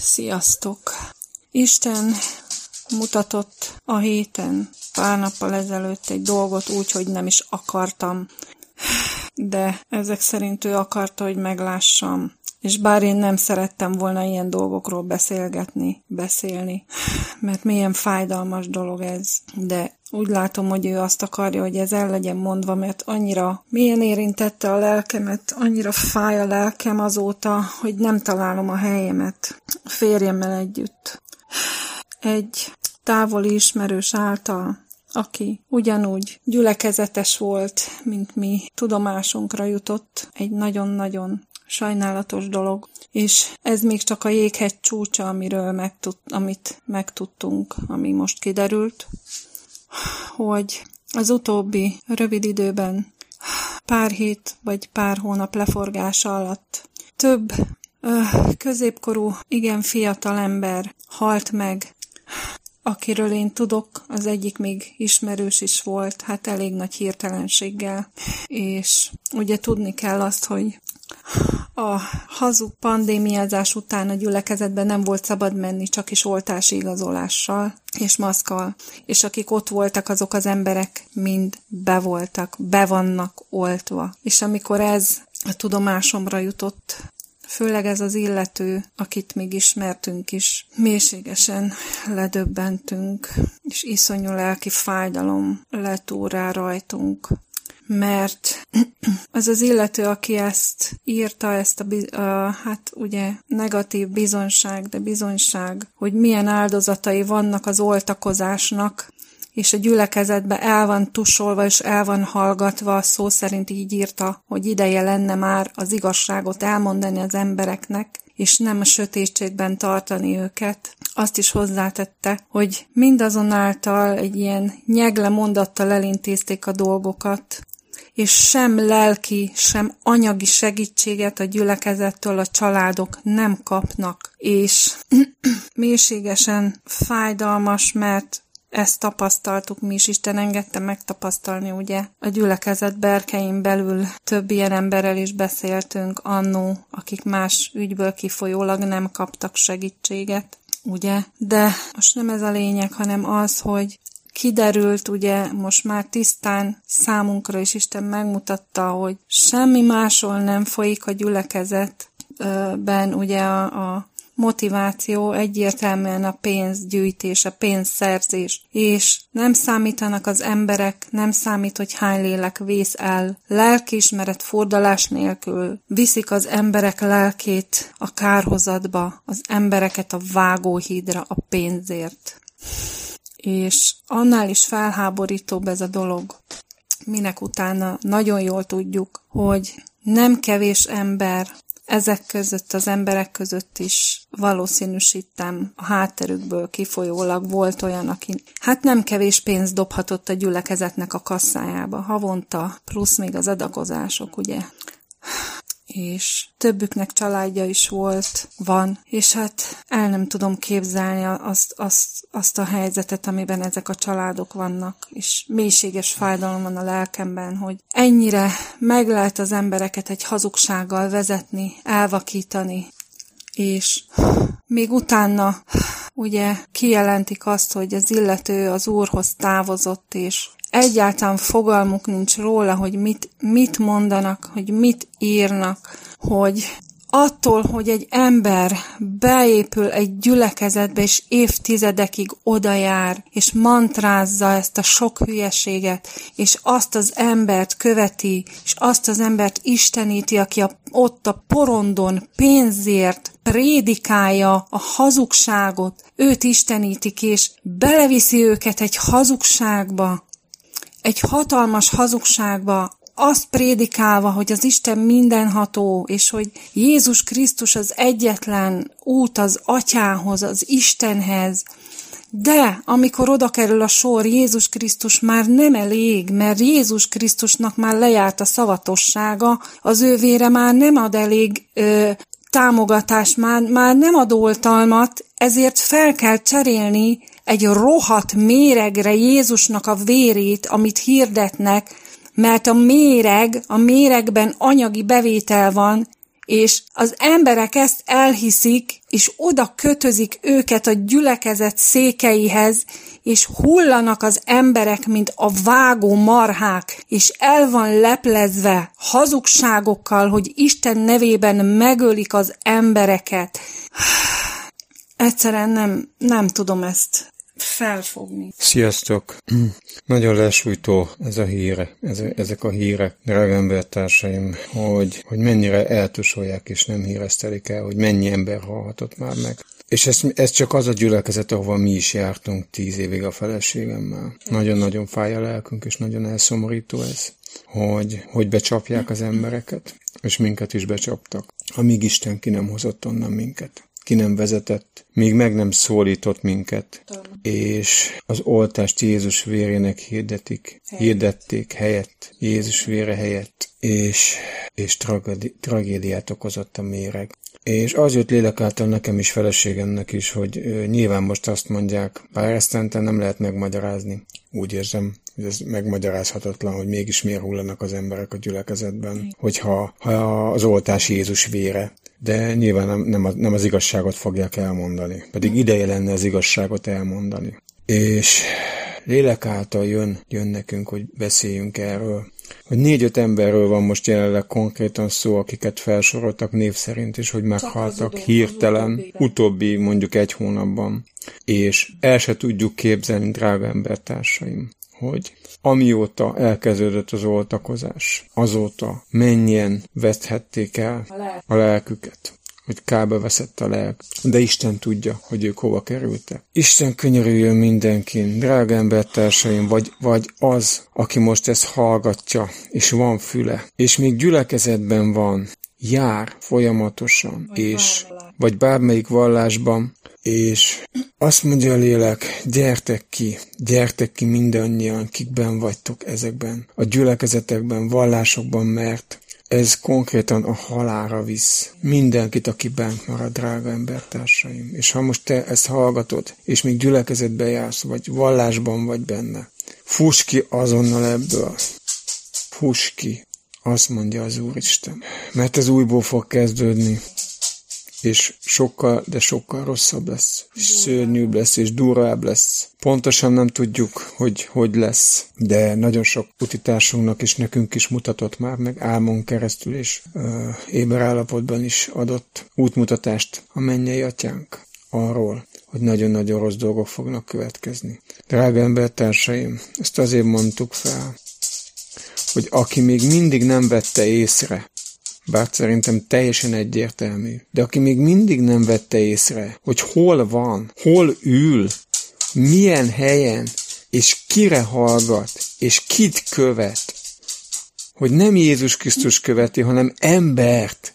Sziasztok! Isten mutatott a héten, pár nappal ezelőtt egy dolgot úgy, hogy nem is akartam, de ezek szerint ő akarta, hogy meglássam. És bár én nem szerettem volna ilyen dolgokról beszélni, mert milyen fájdalmas dolog ez, de úgy látom, hogy ő azt akarja, hogy ez el legyen mondva, mert annyira mélyen érintette a lelkemet, annyira fáj a lelkem azóta, hogy nem találom a helyemet a férjemmel együtt. Egy távoli ismerős által, aki ugyanúgy gyülekezetes volt, mint mi, tudomásunkra jutott, egy nagyon-nagyon sajnálatos dolog, és ez még csak a jéghegy csúcsa, amit megtudtunk, ami most kiderült, hogy az utóbbi rövid időben, pár hét vagy pár hónap leforgása alatt több középkorú, igen fiatal ember halt meg, akiről én tudok, az egyik még ismerős is volt, hát elég nagy hirtelenséggel, és ugye tudni kell azt, hogy a hazug pandémiázás után a gyülekezetben nem volt szabad menni, csak is oltási igazolással és maszkkal, és akik ott voltak, azok az emberek mind be vannak oltva. És amikor ez a tudomásomra jutott, főleg ez az illető, akit még ismertünk is, mélységesen ledöbbentünk, és iszonyú lelki fájdalom lett órá rajtunk. Mert az illető, aki ezt írta, ezt hát ugye negatív bizonyság, hogy milyen áldozatai vannak az oltakozásnak, és a gyülekezetbe el van tusolva, és el van hallgatva, szó szerint így írta, hogy ideje lenne már az igazságot elmondani az embereknek, és nem a sötétségben tartani őket. Azt is hozzátette, hogy mindazonáltal egy ilyen nyegle mondattal elintézték a dolgokat, és sem lelki, sem anyagi segítséget a gyülekezettől a családok nem kapnak. És mélységesen fájdalmas, mert ezt tapasztaltuk mi is, Isten engedte megtapasztalni, ugye. A gyülekezet berkein belül több ilyen emberrel is beszéltünk annó, akik más ügyből kifolyólag nem kaptak segítséget, ugye. De most nem ez a lényeg, hanem az, hogy kiderült, ugye, most már tisztán számunkra is Isten megmutatta, hogy semmi másról nem folyik a gyülekezetben, ugye a motiváció egyértelműen a pénzgyűjtés, a pénzszerzés, és nem számítanak az emberek, nem számít, hogy hány lélek vész el. Lelkiismeret fordulás nélkül viszik az emberek lelkét a kárhozatba, az embereket a vágóhídra a pénzért. És annál is felháborítóbb ez a dolog, minek utána nagyon jól tudjuk, hogy nem kevés ember, ezek között, az emberek között is valószínűsítem a hátterükből kifolyólag volt olyan, aki hát nem kevés pénzt dobhatott a gyülekezetnek a kasszájába, havonta, plusz még az adakozások, ugye. És többüknek családja is van, és hát el nem tudom képzelni azt a helyzetet, amiben ezek a családok vannak, és mélységes fájdalom van a lelkemben, hogy ennyire meg lehet az embereket egy hazugsággal vezetni, elvakítani, és még utána ugye kijelentik azt, hogy az illető az Úrhoz távozott, és egyáltalán fogalmuk nincs róla, hogy mit mondanak, hogy mit írnak, hogy attól, hogy egy ember beépül egy gyülekezetbe, és évtizedekig odajár, és mantrázza ezt a sok hülyeséget, és azt az embert követi, és azt az embert isteníti, aki ott a porondon pénzért prédikálja a hazugságot, őt istenítik, és beleviszi őket egy hazugságba, egy hatalmas hazugságba, azt prédikálva, hogy az Isten mindenható, és hogy Jézus Krisztus az egyetlen út az Atyához, az Istenhez. De amikor oda kerül a sor, Jézus Krisztus már nem elég, mert Jézus Krisztusnak már lejárt a szavatossága, az ő vére már nem ad elég támogatást, már nem ad oltalmat, ezért fel kell cserélni egy rohadt méregre Jézusnak a vérét, amit hirdetnek, mert a méregben anyagi bevétel van, és az emberek ezt elhiszik, és oda kötözik őket a gyülekezet székeihez, és hullanak az emberek, mint a vágó marhák, és el van leplezve hazugságokkal, hogy Isten nevében megölik az embereket. Egyszerűen nem tudom ezt felfogni. Sziasztok! Nagyon lesújtó ez a hír, ezek a hírek, drága embertársaim, hogy mennyire eltusolják és nem híresztelik el, hogy mennyi ember halhatott már meg. És ez csak az a gyülekezet, ahova mi is jártunk 10 évig a feleségemmel. Nagyon-nagyon fáj a lelkünk, és nagyon elszomorító ez, hogy becsapják az embereket, és minket is becsaptak, amíg Isten ki nem hozott onnan minket. Ki nem vezetett, míg meg nem szólított minket, és az oltást Jézus vérének hirdették helyett, Jézus vére helyett, és tragédiát okozott a méreg. És az jött lélek által nekem is, feleségemnek is, hogy nyilván most azt mondják, bár ezt nem lehet megmagyarázni. Úgy érzem, hogy ez megmagyarázhatatlan, hogy mégis miért hullanak az emberek a gyülekezetben, hogyha az oltás Jézus vére. De nyilván nem az igazságot fogják elmondani. Pedig ideje lenne az igazságot elmondani. És lélek által jön nekünk, hogy beszéljünk erről. Hogy 4-5 emberről van most jelenleg konkrétan szó, akiket felsoroltak név szerint, és hogy meghaltak hirtelen, utóbbi mondjuk 1 hónapban. És el se tudjuk képzelni, drága embertársaim, hogy amióta elkezdődött az oltakozás, azóta mennyien veszthették el a lelküket, hogy kába veszett a lelk. De Isten tudja, hogy ők hova kerültek. Isten könyörüljön mindenkin, drága embertársaim, vagy az, aki most ezt hallgatja, és van füle, és még gyülekezetben van, jár folyamatosan, vagy bármelyik vallásban, és azt mondja a lélek, gyertek ki mindannyian, kikben vagytok ezekben, a gyülekezetekben, vallásokban, mert ez konkrétan a halálra visz mindenkit, aki bent marad, drága embertársaim. És ha most te ezt hallgatod, és még gyülekezetben jársz, vagy vallásban vagy benne, fuss ki azonnal ebből. Fuss ki, azt mondja az Úristen. Mert ez újból fog kezdődni. És sokkal, de sokkal rosszabb lesz, és szörnyűbb lesz, és durvább lesz. Pontosan nem tudjuk, hogy lesz, de nagyon sok utitársunknak és nekünk is mutatott már meg álmon keresztül, és éber állapotban is adott útmutatást a mennyei atyánk arról, hogy nagyon-nagyon rossz dolgok fognak következni. Drága embertársaim, ezt azért mondtuk fel, hogy aki még mindig nem vette észre, bár szerintem teljesen egyértelmű, de aki még mindig nem vette észre, hogy hol van, hol ül, milyen helyen, és kire hallgat, és kit követ, hogy nem Jézus Krisztus követi, hanem embert,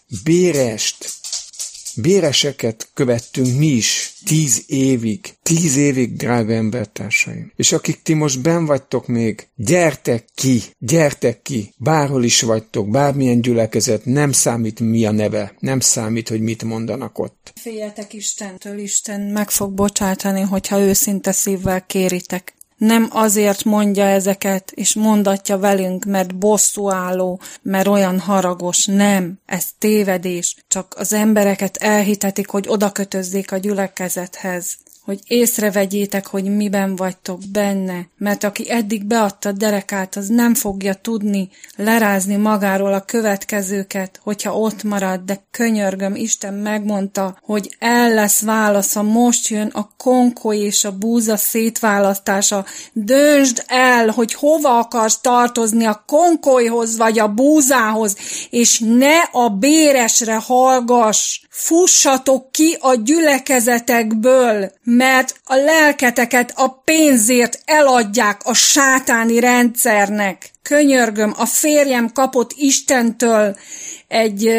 béreseket követtünk mi is 10 évig. 10 évig, drága embertársaim. És akik ti most benn vagytok még, gyertek ki, bárhol is vagytok, bármilyen gyülekezet, nem számít mi a neve, nem számít, hogy mit mondanak ott. Féljetek Istentől, Isten meg fog bocsátani, hogyha őszinte szívvel kéritek. Nem azért mondja ezeket, és mondatja velünk, mert bosszúálló, mert olyan haragos. Nem, ez tévedés. Csak az embereket elhitetik, hogy odakötözzék a gyülekezethez. Hogy észrevegyétek, hogy miben vagytok benne, mert aki eddig beadta a derekát, az nem fogja tudni lerázni magáról a következőket, hogyha ott marad, de könyörgöm, Isten megmondta, hogy el lesz válasza, most jön a konkoly és a búza szétválasztása. Döntsd el, hogy hova akarsz tartozni, a konkolyhoz vagy a búzához, és ne a béresre hallgass. Fussatok ki a gyülekezetekből, mert a lelketeket a pénzért eladják a sátáni rendszernek. Könyörgöm, a férjem kapott Istentől egy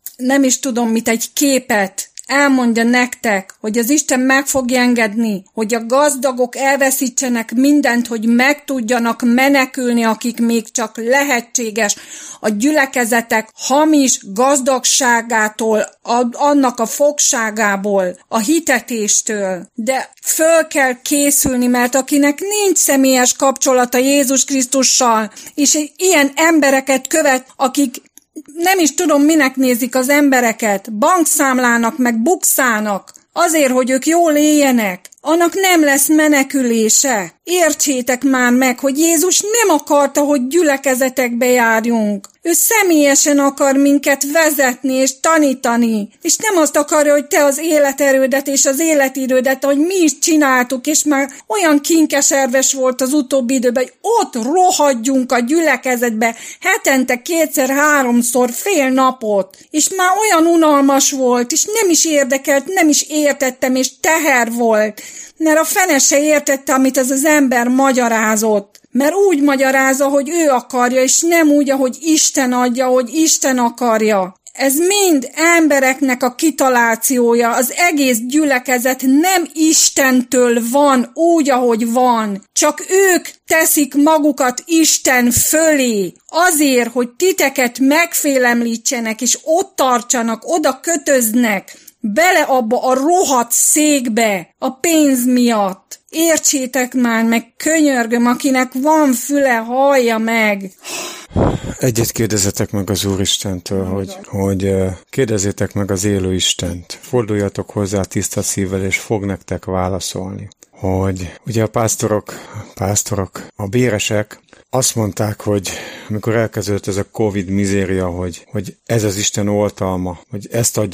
képet, elmondja nektek, hogy az Isten meg fogja engedni, hogy a gazdagok elveszítsenek mindent, hogy meg tudjanak menekülni, akik még csak lehetséges a gyülekezetek hamis gazdagságától, annak a fogságából, a hitetéstől. De föl kell készülni, mert akinek nincs személyes kapcsolata Jézus Krisztussal, és ilyen embereket követ, akik nem is tudom, minek nézik az embereket, bankszámlának, meg bukszának, azért, hogy ők jól éljenek, annak nem lesz menekülése. Értsétek már meg, hogy Jézus nem akarta, hogy gyülekezetekbe járjunk. Ő személyesen akar minket vezetni és tanítani. És nem azt akarja, hogy te az életerődet és az életidődet, ahogy mi is csináltuk, és már olyan kinkeserves volt az utóbbi időben, hogy ott rohadjunk a gyülekezetbe hetente 2-3-szor fél napot. És már olyan unalmas volt, és nem is érdekelt, nem is értettem, és teher volt. Mert a fene se értette, amit ez az ember magyarázott. Mert úgy magyarázza, hogy ő akarja, és nem úgy, ahogy Isten adja, hogy Isten akarja. Ez mind embereknek a kitalációja. Az egész gyülekezet nem Istentől van úgy, ahogy van. Csak ők teszik magukat Isten fölé. Azért, hogy titeket megfélemlítsenek, és ott tartsanak, oda kötöznek. Bele abba a rohadt székbe, a pénz miatt. Értsétek már meg, könyörgöm, akinek van füle, hallja meg. Egyet kérdezzetek meg az Úristentől, hogy kérdezzétek meg az élő Istent. Forduljatok hozzá tiszta szívvel, és fog nektek válaszolni. Hogy ugye a pásztorok, a béresek azt mondták, hogy amikor elkezdődött ez a Covid mizéria, hogy ez az Isten oltalma, hogy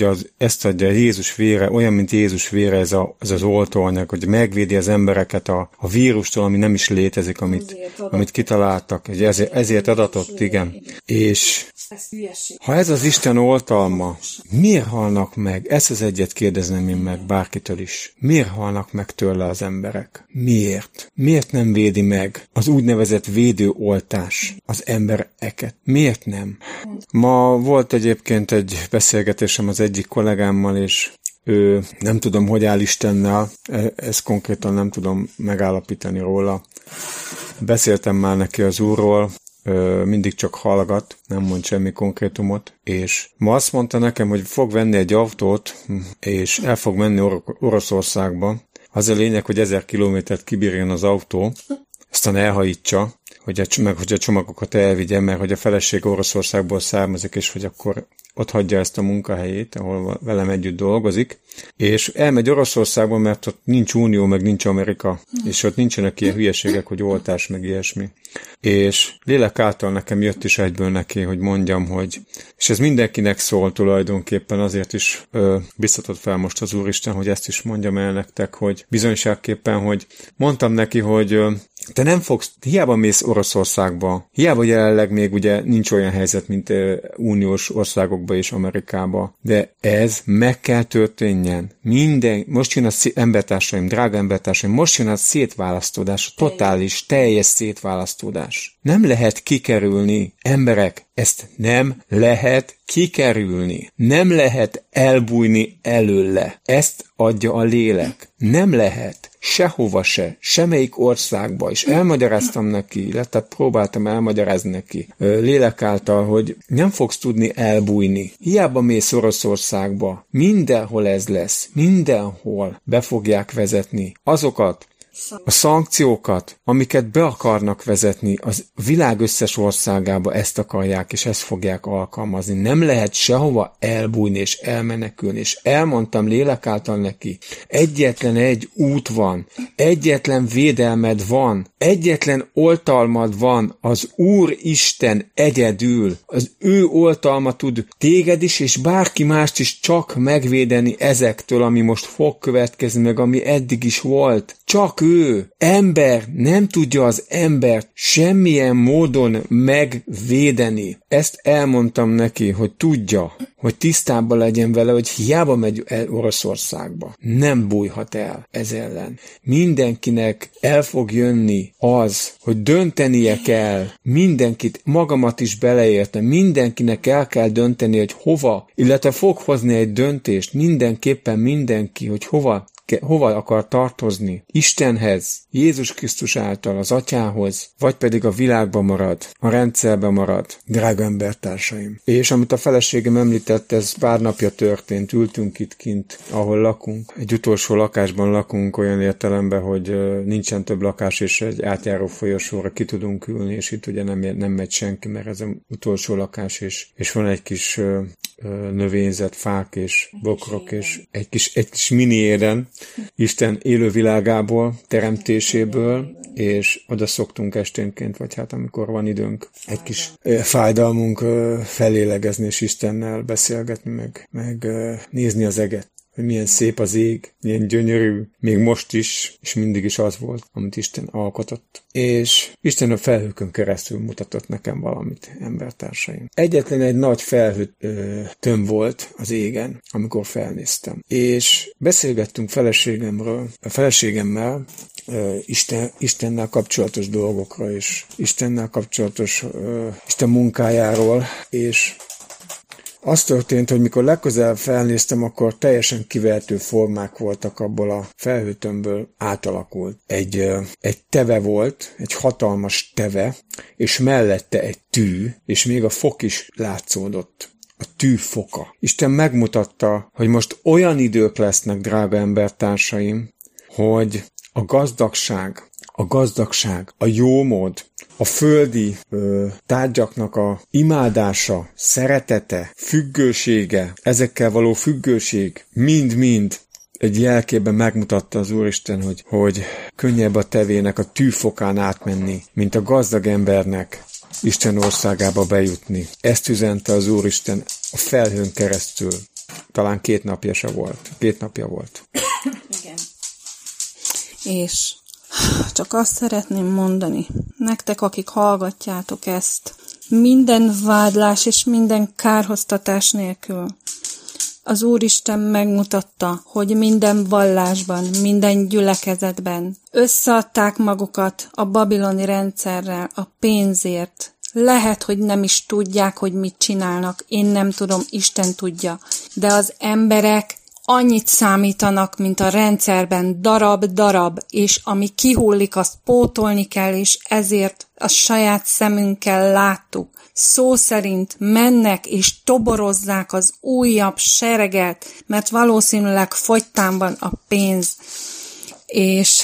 ezt adja Jézus vére, olyan, mint Jézus vére ez az oltóanyag, hogy megvédi az embereket a vírustól, ami nem is létezik, amit kitaláltak, hogy ezért adatott, igen. És ha ez az Isten oltalma, miért halnak meg? Ezt az egyet kérdezném én meg bárkitől is. Miért halnak meg tőle az emberek? Miért? Miért nem védi meg az úgynevezett védőoltás az embereket? Miért nem? Ma volt egyébként egy beszélgetésem az egyik kollégámmal, és ő nem tudom, hogy áll Istennel, ezt konkrétan nem tudom megállapítani róla. Beszéltem már neki az Úrról, mindig csak hallgat, nem mond semmi konkrétumot, és ma azt mondta nekem, hogy fog venni egy autót, és el fog menni Oroszországba. Az a lényeg, hogy 1000 kilométert kibírjon az autó, aztán elhajítsa, hogy a csomagokat elvigye, mert hogy a feleség Oroszországból származik, és hogy akkor ott hagyja ezt a munkahelyét, ahol velem együtt dolgozik, és elmegy Oroszországba, mert ott nincs Unió, meg nincs Amerika, és ott nincsenek ilyen hülyeségek, hogy oltás, meg ilyesmi. És lélek által nekem jött is egyből neki, hogy mondjam, hogy, és ez mindenkinek szól tulajdonképpen, azért is biztatott fel most az Úristen, hogy ezt is mondjam el nektek, hogy bizonyságképpen, hogy mondtam neki, hogy te nem fogsz, hiába mész Oroszországba, hiába jelenleg még ugye nincs olyan helyzet, mint uniós országokba és Amerikába, de ez meg kell történjen. Most jön a embertársaim, drága embertársaim, most jön a szétválasztódás, totális, teljes szétválasztódás. Nem lehet kikerülni, emberek, ezt nem lehet kikerülni. Nem lehet elbújni előle. Ezt adja a lélek. Nem lehet. Sehova se, semmelyik országba, és elmagyaráztam neki, illetve próbáltam elmagyarázni neki lélek által, hogy nem fogsz tudni elbújni. Hiába mész Oroszországba, mindenhol ez lesz, mindenhol be fogják vezetni azokat a szankciókat, amiket be akarnak vezetni, az világ összes országába ezt akarják, és ezt fogják alkalmazni. Nem lehet sehova elbújni és elmenekülni, és elmondtam lélek által neki, egyetlen egy út van, egyetlen védelmed van, egyetlen oltalmad van, az Úr Isten egyedül, az ő oltalma tud téged is, és bárki mást is csak megvédeni ezektől, ami most fog következni, meg ami eddig is volt. Csak ő, ember, nem tudja az embert semmilyen módon megvédeni. Ezt elmondtam neki, hogy tudja, hogy tisztában legyen vele, hogy hiába megy el Oroszországba. Nem bújhat el ez ellen. Mindenkinek el fog jönni az, hogy döntenie kell, mindenkit, magamat is beleérte, mindenkinek el kell dönteni, hogy hova, illetve fog hozni egy döntést, mindenképpen mindenki, hogy hova hova akar tartozni? Istenhez, Jézus Krisztus által, az Atyához, vagy pedig a világba marad, a rendszerbe marad, drága embertársaim. És amit a feleségem említett, ez pár napja történt, ültünk itt kint, ahol lakunk. Egy utolsó lakásban lakunk olyan értelemben, hogy nincsen több lakás, és egy átjáró folyosóra ki tudunk ülni, és itt ugye nem megy senki, mert ez az utolsó lakás, és van egy kis növényzet, fák és bokrok, és egy kis mini éden Isten élővilágából, teremtéséből, és oda szoktunk esténként, vagy hát amikor van időnk, egy kis fájdalmunk felélegezni, és Istennel beszélgetni, meg nézni az eget. Hogy milyen szép az ég, milyen gyönyörű, még most is, és mindig is az volt, amit Isten alkotott. És Isten a felhőkön keresztül mutatott nekem valamit, embertársaim. Egyetlen egy nagy felhő tömb volt az égen, amikor felnéztem. És beszélgettünk feleségemmel, Istennel kapcsolatos dolgokra, és Istennel kapcsolatos Isten munkájáról, és az történt, hogy mikor legközelebb felnéztem, akkor teljesen kivehető formák voltak abból a felhőtömbből átalakult. Egy teve volt, egy hatalmas teve, és mellette egy tű, és még a fok is látszódott. A tű foka. Isten megmutatta, hogy most olyan idők lesznek, drága embertársaim, hogy a gazdagság, a jómód, a földi tárgyaknak a imádása, szeretete, függősége, ezekkel való függőség, mind-mind egy jelkében megmutatta az Úristen, hogy könnyebb a tevének a tűfokán átmenni, mint a gazdag embernek Isten országába bejutni. Ezt üzente az Úristen a felhőn keresztül. Talán 2 napja volt. Igen. És csak azt szeretném mondani, nektek, akik hallgatjátok ezt, minden vádlás és minden kárhoztatás nélkül, az Úristen megmutatta, hogy minden vallásban, minden gyülekezetben összeadták magukat a babiloni rendszerrel, a pénzért. Lehet, hogy nem is tudják, hogy mit csinálnak, én nem tudom, Isten tudja, de az emberek annyit számítanak, mint a rendszerben darab-darab, és ami kihullik, azt pótolni kell, és ezért a saját szemünkkel láttuk. Szó szerint mennek és toborozzák az újabb sereget, mert valószínűleg fogytán van a pénz. És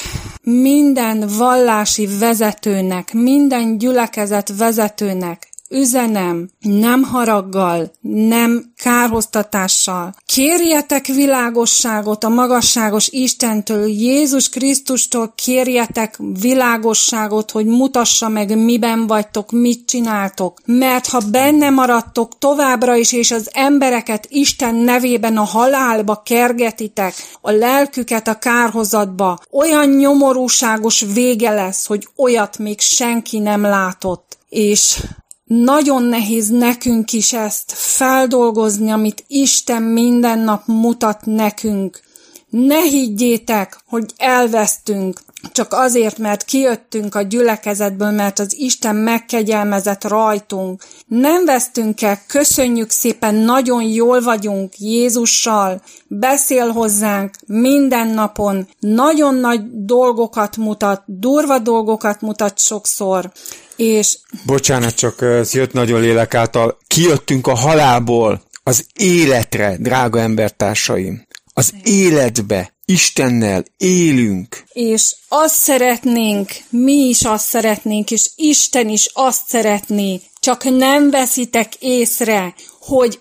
minden vallási vezetőnek, minden gyülekezet vezetőnek üzenem, nem haraggal, nem kárhoztatással. Kérjetek világosságot a magasságos Istentől, Jézus Krisztustól kérjetek világosságot, hogy mutassa meg, miben vagytok, mit csináltok. Mert ha benne maradtok továbbra is, és az embereket Isten nevében a halálba kergetitek, a lelküket a kárhozatba, olyan nyomorúságos vége lesz, hogy olyat még senki nem látott. És nagyon nehéz nekünk is ezt feldolgozni, amit Isten minden nap mutat nekünk. Ne higgyétek, hogy elvesztünk, csak azért, mert kijöttünk a gyülekezetből, mert az Isten megkegyelmezett rajtunk. Nem vesztünk el, köszönjük szépen, nagyon jól vagyunk Jézussal, beszél hozzánk minden napon, nagyon nagy dolgokat mutat, durva dolgokat mutat sokszor, és... Bocsánat, csak ez jött nagyon lélek által. Kijöttünk a halálból az életre, drága embertársaim. Az életbe, Istennel élünk. És azt szeretnénk, mi is azt szeretnénk, és Isten is azt szeretné, csak nem veszitek észre, hogy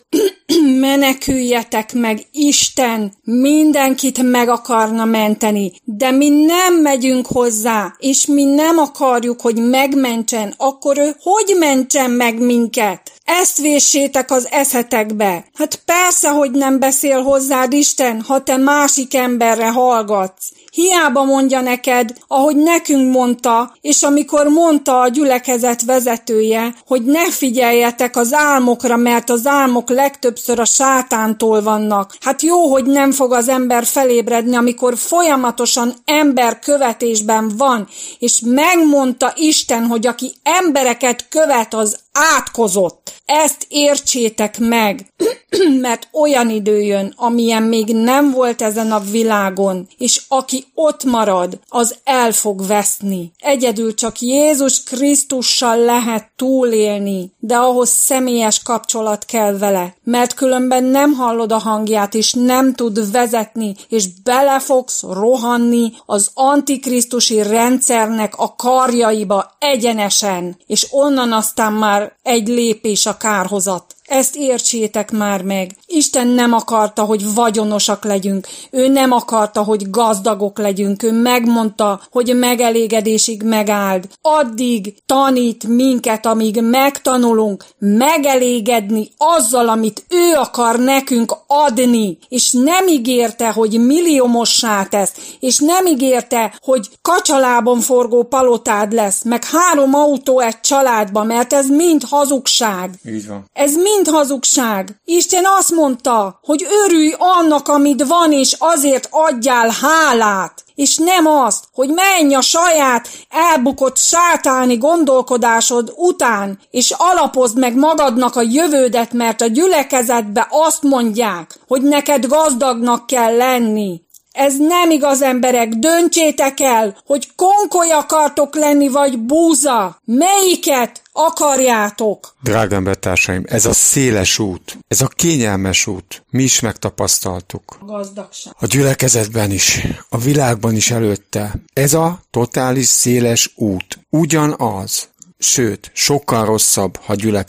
meneküljetek meg, Isten mindenkit meg akarna menteni, de mi nem megyünk hozzá, és mi nem akarjuk, hogy megmentsen, akkor ő hogy mentsen meg minket? Ezt véssétek az eszetekbe. Hát persze, hogy nem beszél hozzád Isten, ha te másik emberre hallgatsz. Hiába mondja neked, ahogy nekünk mondta, és amikor mondta a gyülekezet vezetője, hogy ne figyeljetek az álmokra, mert az álmok legtöbbször a sátántól vannak. Hát jó, hogy nem fog az ember felébredni, amikor folyamatosan emberkövetésben van, és megmondta Isten, hogy aki embereket követ, az átkozott. Ezt értsétek meg. mert olyan idő jön, amilyen még nem volt ezen a világon, és aki ott marad, az el fog veszni. Egyedül csak Jézus Krisztussal lehet túlélni, de ahhoz személyes kapcsolat kell vele, mert különben nem hallod a hangját, és nem tud vezetni, és bele fogsz rohanni az antikrisztusi rendszernek a karjaiba egyenesen, és onnan aztán már egy lépés a kárhozat. Ezt értsétek már meg. Isten nem akarta, hogy vagyonosak legyünk. Ő nem akarta, hogy gazdagok legyünk. Ő megmondta, hogy megelégedésig megáld. Addig tanít minket, amíg megtanulunk megelégedni azzal, amit ő akar nekünk adni. És nem ígérte, hogy milliómossá tesz. És nem ígérte, hogy kacsalábon forgó palotád lesz, meg 3 autó egy családba, mert ez mind hazugság. Így van. Ez mind hazugság. Isten azt mondta, hogy örülj annak, amit van, és azért adjál hálát. És nem azt, hogy menj a saját elbukott sátáni gondolkodásod után, és alapozd meg magadnak a jövődet, mert a gyülekezetbe azt mondják, hogy neked gazdagnak kell lenni. Ez nem igaz, emberek, döntsétek el, hogy konkoly akartok lenni, vagy búza. Melyiket akarjátok? Drága embertársaim, ez a széles út, ez a kényelmes út. Mi is megtapasztaltuk. Gazdagság. A gyülekezetben is, a világban is előtte. Ez a totális széles út. Ugyanaz. Sőt, sokkal rosszabb,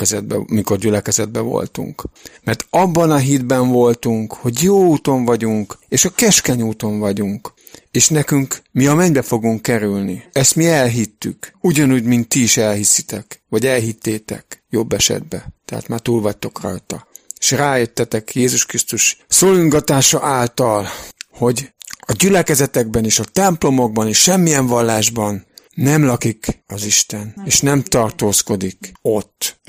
mikor gyülekezetben voltunk. Mert abban a hitben voltunk, hogy jó úton vagyunk, és a keskeny úton vagyunk. És nekünk mi a mennybe fogunk kerülni. Ezt mi elhittük. Ugyanúgy, mint ti is elhiszitek. Vagy elhittétek. Jobb esetben. Tehát már túl vagytok rajta. És rájöttetek Jézus Krisztus szolgatása által, hogy a gyülekezetekben és a templomokban és semmilyen vallásban nem lakik az Isten, és nem tartózkodik ott.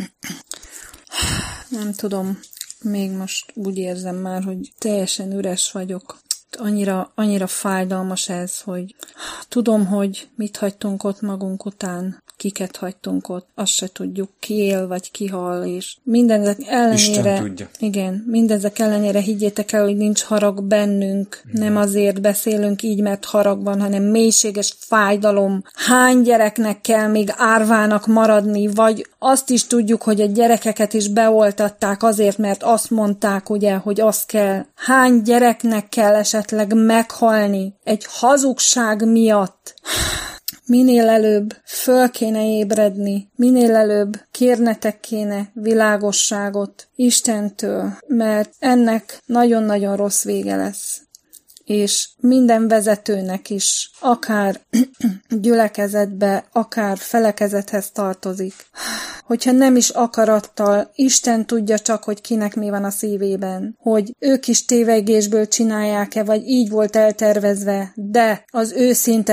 Nem tudom, még most úgy érzem már, hogy teljesen üres vagyok. Annyira fájdalmas ez, hogy tudom, hogy mit hagytunk ott magunk után, kiket hagytunk ott, azt se tudjuk, ki él vagy ki hal, és mindezek ellenére, Isten tudja. Igen, mindezek ellenére higgyétek el, hogy nincs harag bennünk, nem azért beszélünk így, mert harag van, hanem mélységes fájdalom. Hány gyereknek kell még árvának maradni, vagy azt is tudjuk, hogy a gyerekeket is beoltatták azért, mert azt mondták, ugye, hogy az kell. Hány gyereknek kell esetleg meghalni egy hazugság miatt? Minél előbb föl kéne ébredni, minél előbb kérnetek kéne világosságot Istentől, mert ennek nagyon-nagyon rossz vége lesz. És minden vezetőnek is, akár gyülekezetbe, akár felekezethez tartozik. Hogyha nem is akarattal, Isten tudja csak, hogy kinek mi van a szívében, hogy ők is tévegésből csinálják-e, vagy így volt eltervezve, de az őszinte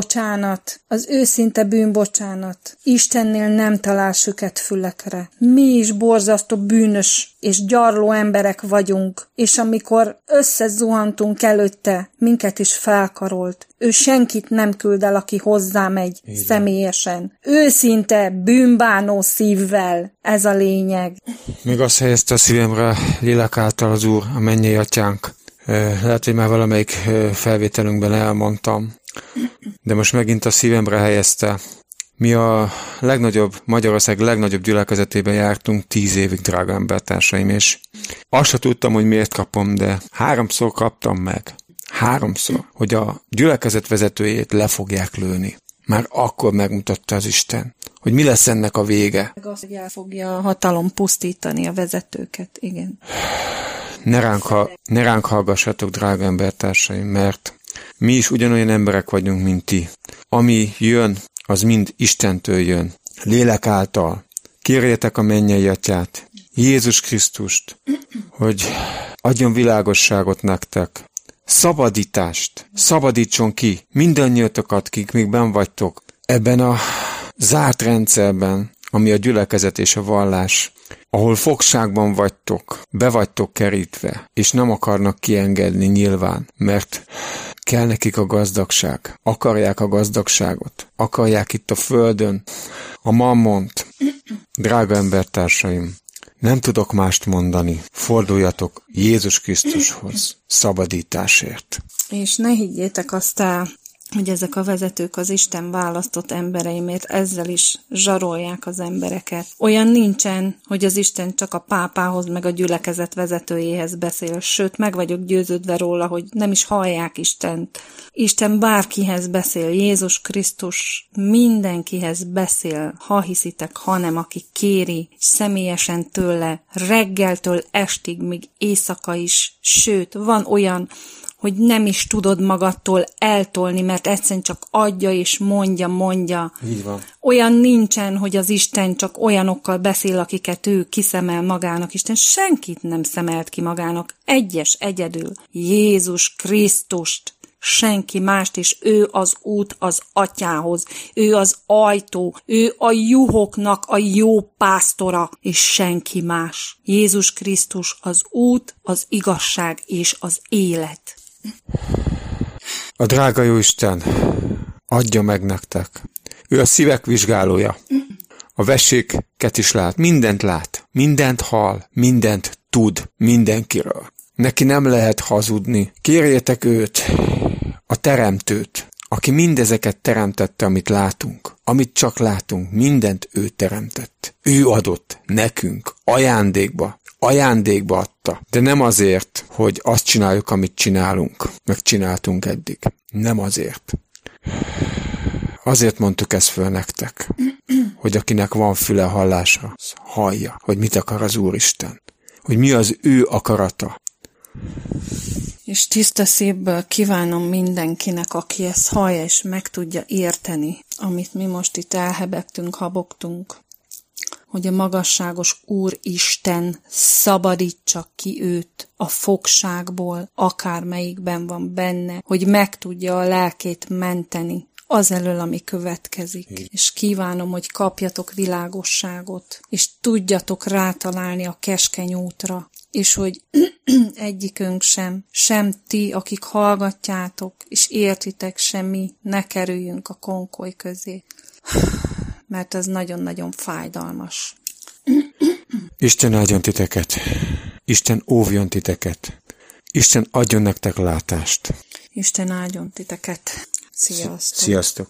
bűnbocsánat Istennél nem talál süket fülekre. Mi is borzasztó bűnös és gyarló emberek vagyunk, és amikor összezuhantunk előtte, minket is felkarolt. Ő senkit nem küld el, aki hozzámegy személyesen. Őszinte, bűnbánó szívvel. Ez a lényeg. Még azt helyezte a szívemre lélek által az Úr, a mennyei atyánk. Lehet, hogy már valamelyik felvételünkben elmondtam, de most megint a szívemre helyezte. Mi a Magyarország legnagyobb gyülekezetében jártunk 10 évig, drága embertársaim, és azt se tudtam, hogy miért kapom, de 3-szor kaptam meg. 3-szor, hogy a gyülekezet vezetőjét le fogják lőni. Már akkor megmutatta az Isten, hogy mi lesz ennek a vége. Az, hogy el fogja a hatalom pusztítani a vezetőket, igen. Ne ránk hallgassatok, drága embertársaim, mert mi is ugyanolyan emberek vagyunk, mint ti. Ami jön, az mind Istentől jön. Lélek által. Kérjétek a mennyei atyát, Jézus Krisztust, hogy adjon világosságot nektek. Szabadítást. Szabadítson ki mindannyiatokat, kik még benn vagytok ebben a zárt rendszerben, ami a gyülekezet és a vallás, ahol fogságban vagytok, be vagytok kerítve, és nem akarnak kiengedni nyilván, mert kell nekik a gazdagság. Akarják a gazdagságot. Akarják itt a földön a mammont. Drága embertársaim, Nem tudok mást mondani. Forduljatok Jézus Krisztushoz szabadításért. És ne higgyétek azt el, hogy ezek a vezetők az Isten választott embereimért ezzel is zsarolják az embereket. Olyan nincsen, hogy az Isten csak a pápához meg a gyülekezet vezetőjéhez beszél, sőt, meg vagyok győződve róla, hogy nem is hallják Istent. Isten bárkihez beszél, Jézus Krisztus mindenkihez beszél, ha hiszitek, hanem aki kéri, személyesen tőle, reggeltől estig, még éjszaka is, sőt, van olyan, hogy nem is tudod magadtól eltolni, mert egyszerűen csak adja és mondja. Így van. Olyan nincsen, hogy az Isten csak olyanokkal beszél, akiket ő kiszemel magának. Isten senkit nem szemelt ki magának. Egyedül. Jézus Krisztust. Senki mást, és ő az út az atyához. Ő az ajtó. Ő a juhoknak a jó pásztora, és senki más. Jézus Krisztus az út, az igazság és az élet. A drága Jóisten adja meg nektek. Ő a szívek vizsgálója. A veséket is lát, mindent hall, mindent tud mindenkiről. Neki nem lehet hazudni. Kérjétek őt, a teremtőt, aki mindezeket teremtette, amit látunk. Amit csak látunk, mindent ő teremtett. Ő adott nekünk ajándékba adta. De nem azért, hogy azt csináljuk, amit csinálunk, meg csináltunk eddig. Nem azért. Azért mondtuk ezt föl nektek, hogy akinek van füle hallásra, hallja, hogy mit akar az Úristen, hogy mi az ő akarata. És tiszta szívből kívánom mindenkinek, aki ezt hallja és meg tudja érteni, amit mi most itt elhebegtünk, habogtunk, hogy a magasságos Úristen szabadítsa ki őt a fogságból, akármelyikben van benne, hogy meg tudja a lelkét menteni az elől, ami következik. És kívánom, hogy kapjatok világosságot, és tudjatok rátalálni a keskeny útra, és hogy egyikünk sem ti, akik hallgatjátok, és értitek, semmi, ne kerüljünk a konkoly közé, mert ez nagyon-nagyon fájdalmas. Isten áldjon titeket, Isten óvjon titeket, Isten adjon nektek látást. Isten áldjon titeket. Sziasztok! Sziasztok!